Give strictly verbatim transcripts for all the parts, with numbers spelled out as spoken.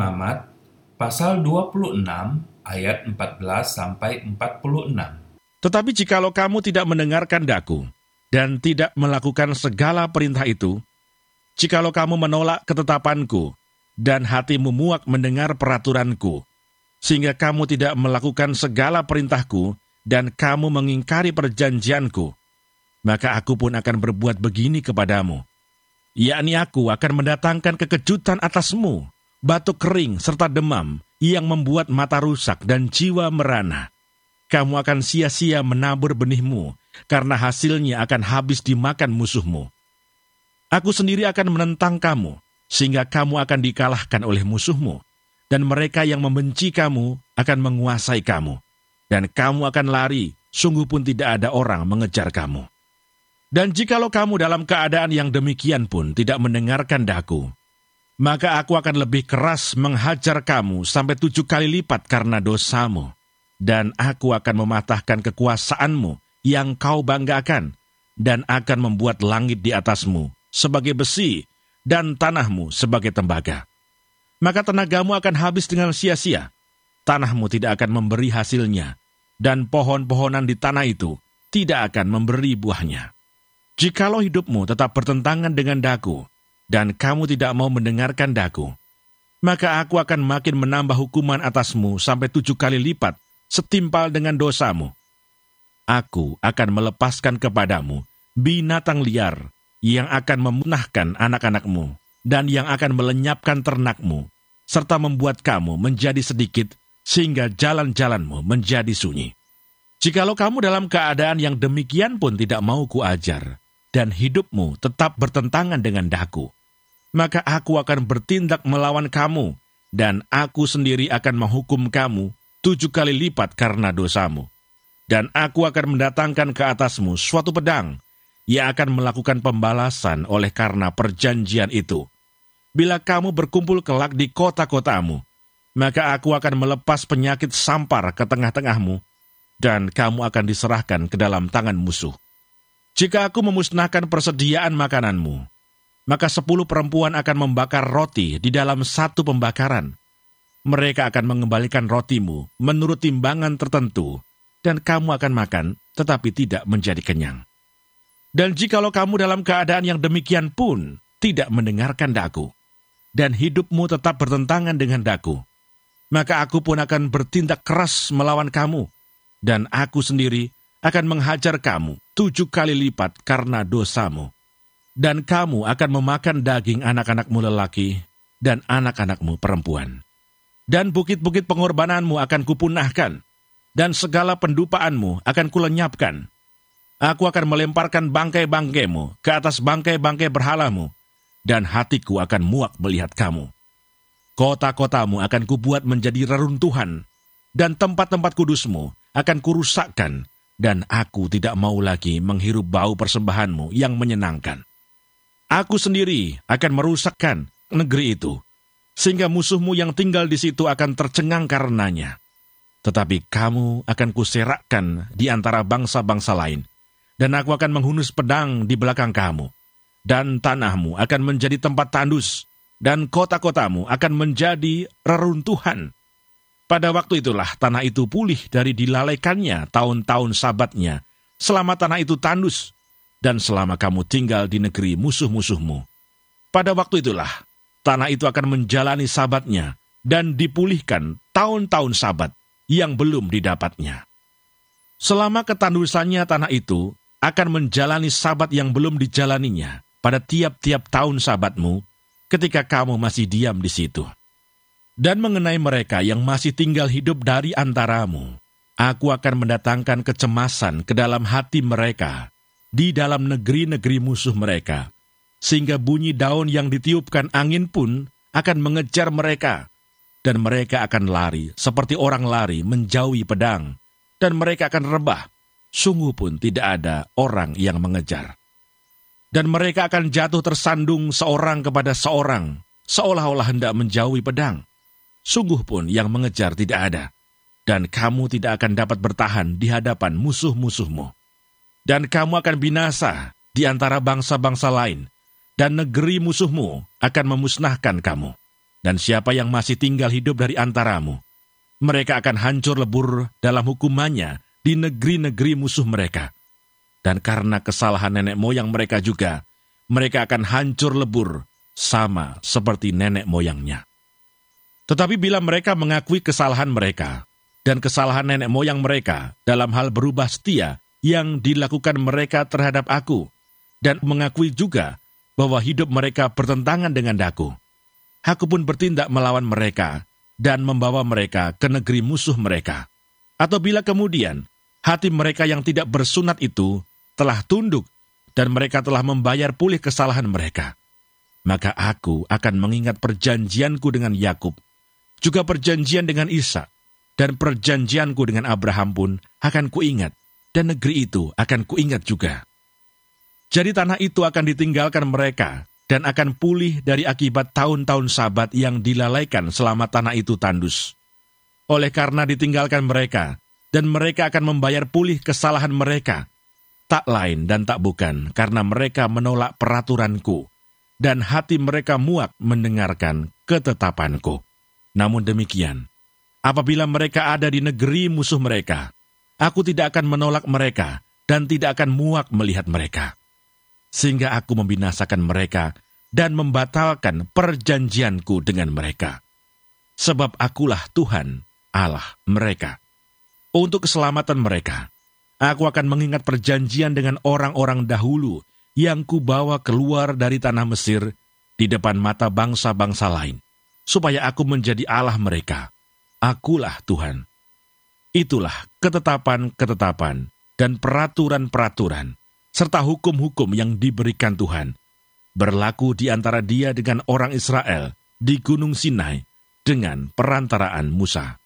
Imamat pasal dua puluh enam ayat empat belas sampai empat puluh enam. Tetapi jikalau kamu tidak mendengarkan daku dan tidak melakukan segala perintah itu, jikalau kamu menolak ketetapanku dan hatimu muak mendengar peraturanku, sehingga kamu tidak melakukan segala perintahku dan kamu mengingkari perjanjianku, maka aku pun akan berbuat begini kepadamu, yakni aku akan mendatangkan kekejutan atasmu, batuk kering serta demam yang membuat mata rusak dan jiwa merana. Kamu akan sia-sia menabur benihmu, karena hasilnya akan habis dimakan musuhmu. Aku sendiri akan menentang kamu, sehingga kamu akan dikalahkan oleh musuhmu, dan mereka yang membenci kamu akan menguasai kamu, dan kamu akan lari, sungguh pun tidak ada orang mengejar kamu. Dan jikalau kamu dalam keadaan yang demikian pun tidak mendengarkan daku, maka aku akan lebih keras menghajar kamu sampai tujuh kali lipat karena dosamu, dan aku akan mematahkan kekuasaanmu yang kau banggakan, dan akan membuat langit di atasmu sebagai besi, dan tanahmu sebagai tembaga. Maka tenagamu akan habis dengan sia-sia, tanahmu tidak akan memberi hasilnya, dan pohon-pohonan di tanah itu tidak akan memberi buahnya. Jikalau hidupmu tetap bertentangan dengan daku, dan kamu tidak mau mendengarkan daku, maka aku akan makin menambah hukuman atasmu sampai tujuh kali lipat, setimpal dengan dosamu. Aku akan melepaskan kepadamu binatang liar yang akan memunahkan anak-anakmu, dan yang akan melenyapkan ternakmu, serta membuat kamu menjadi sedikit, sehingga jalan-jalanmu menjadi sunyi. Jikalau kamu dalam keadaan yang demikian pun tidak mau kuajar, dan hidupmu tetap bertentangan dengan daku, maka aku akan bertindak melawan kamu, dan aku sendiri akan menghukum kamu tujuh kali lipat karena dosamu. Dan aku akan mendatangkan ke atasmu suatu pedang, yang akan melakukan pembalasan oleh karena perjanjian itu. Bila kamu berkumpul kelak di kota-kotamu, maka aku akan melepas penyakit sampar ke tengah-tengahmu, dan kamu akan diserahkan ke dalam tangan musuh. Jika aku memusnahkan persediaan makananmu, maka sepuluh perempuan akan membakar roti di dalam satu pembakaran. Mereka akan mengembalikan rotimu menurut timbangan tertentu, dan kamu akan makan, tetapi tidak menjadi kenyang. Dan jikalau kamu dalam keadaan yang demikian pun tidak mendengarkan daku, dan hidupmu tetap bertentangan dengan daku, maka aku pun akan bertindak keras melawan kamu, dan aku sendiri akan menghajar kamu tujuh kali lipat karena dosamu. Dan kamu akan memakan daging anak-anakmu lelaki dan anak-anakmu perempuan. Dan bukit-bukit pengorbananmu akan kupunahkan, dan segala pendupaanmu akan kulenyapkan. Aku akan melemparkan bangkai-bangkaimu ke atas bangkai-bangkai berhalamu, dan hatiku akan muak melihat kamu. Kota-kotamu akan kubuat menjadi reruntuhan, dan tempat-tempat kudusmu akan kurusakkan, dan aku tidak mau lagi menghirup bau persembahanmu yang menyenangkan. Aku sendiri akan merusakkan negeri itu, sehingga musuhmu yang tinggal di situ akan tercengang karenanya. Tetapi kamu akan kuserakkan di antara bangsa-bangsa lain, dan aku akan menghunus pedang di belakang kamu, dan tanahmu akan menjadi tempat tandus, dan kota-kotamu akan menjadi reruntuhan. Pada waktu itulah tanah itu pulih dari dilalaikannya tahun-tahun sabatnya, selama tanah itu tandus, dan selama kamu tinggal di negeri musuh-musuhmu. Pada waktu itulah tanah itu akan menjalani sabatnya, dan dipulihkan tahun-tahun sabat yang belum didapatnya. Selama ketandusannya tanah itu akan menjalani sabat yang belum dijalaninya pada tiap-tiap tahun sabatmu, ketika kamu masih diam di situ. Dan mengenai mereka yang masih tinggal hidup dari antaramu, aku akan mendatangkan kecemasan ke dalam hati mereka, di dalam negeri-negeri musuh mereka, sehingga bunyi daun yang ditiupkan angin pun akan mengejar mereka, dan mereka akan lari seperti orang lari menjauhi pedang, dan mereka akan rebah, sungguh pun tidak ada orang yang mengejar. Dan mereka akan jatuh tersandung seorang kepada seorang, seolah-olah hendak menjauhi pedang. Sungguh pun yang mengejar tidak ada, dan kamu tidak akan dapat bertahan di hadapan musuh-musuhmu. Dan kamu akan binasa di antara bangsa-bangsa lain, dan negeri musuhmu akan memusnahkan kamu. Dan siapa yang masih tinggal hidup dari antaramu, mereka akan hancur lebur dalam hukumannya di negeri-negeri musuh mereka. Dan karena kesalahan nenek moyang mereka juga, mereka akan hancur lebur sama seperti nenek moyangnya. Tetapi bila mereka mengakui kesalahan mereka dan kesalahan nenek moyang mereka dalam hal berubah setia yang dilakukan mereka terhadap aku, dan mengakui juga bahwa hidup mereka bertentangan dengan daku, aku pun bertindak melawan mereka dan membawa mereka ke negeri musuh mereka. Atau bila kemudian hati mereka yang tidak bersunat itu telah tunduk dan mereka telah membayar pulih kesalahan mereka, maka aku akan mengingat perjanjianku dengan Yakub, juga perjanjian dengan Ishak, dan perjanjianku dengan Abraham pun akan kuingat, dan negeri itu akan kuingat juga. Jadi tanah itu akan ditinggalkan mereka, dan akan pulih dari akibat tahun-tahun Sabat yang dilalaikan selama tanah itu tandus. Oleh karena ditinggalkan mereka, dan mereka akan membayar pulih kesalahan mereka, tak lain dan tak bukan karena mereka menolak peraturanku, dan hati mereka muak mendengarkan ketetapanku. Namun demikian, apabila mereka ada di negeri musuh mereka, aku tidak akan menolak mereka, dan tidak akan muak melihat mereka. Sehingga aku membinasakan mereka dan membatalkan perjanjianku dengan mereka. Sebab akulah Tuhan, Allah mereka. Untuk keselamatan mereka, aku akan mengingat perjanjian dengan orang-orang dahulu yang kubawa keluar dari tanah Mesir di depan mata bangsa-bangsa lain, supaya aku menjadi Allah mereka. Akulah Tuhan. Itulah ketetapan-ketetapan dan peraturan-peraturan serta hukum-hukum yang diberikan Tuhan, berlaku di antara dia dengan orang Israel di Gunung Sinai dengan perantaraan Musa.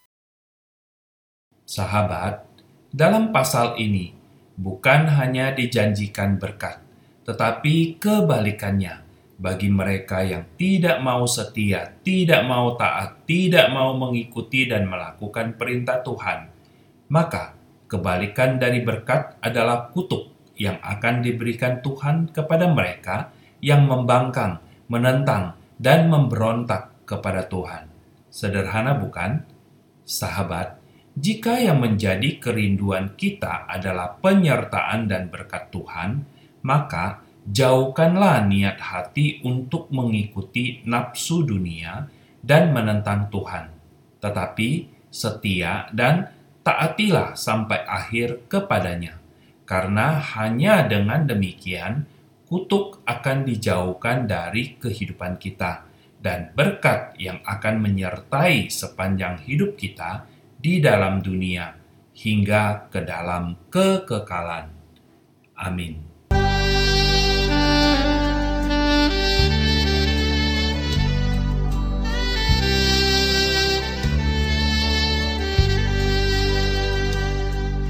Sahabat, dalam pasal ini bukan hanya dijanjikan berkat, tetapi kebalikannya bagi mereka yang tidak mau setia, tidak mau taat, tidak mau mengikuti dan melakukan perintah Tuhan. Maka kebalikan dari berkat adalah kutuk yang akan diberikan Tuhan kepada mereka yang membangkang, menentang, dan memberontak kepada Tuhan. Sederhana bukan? Sahabat, jika yang menjadi kerinduan kita adalah penyertaan dan berkat Tuhan, maka jauhkanlah niat hati untuk mengikuti nafsu dunia dan menentang Tuhan. Tetapi setia dan taatilah sampai akhir kepadanya. Karena hanya dengan demikian, kutuk akan dijauhkan dari kehidupan kita, dan berkat yang akan menyertai sepanjang hidup kita di dalam dunia, hingga ke dalam kekekalan. Amin.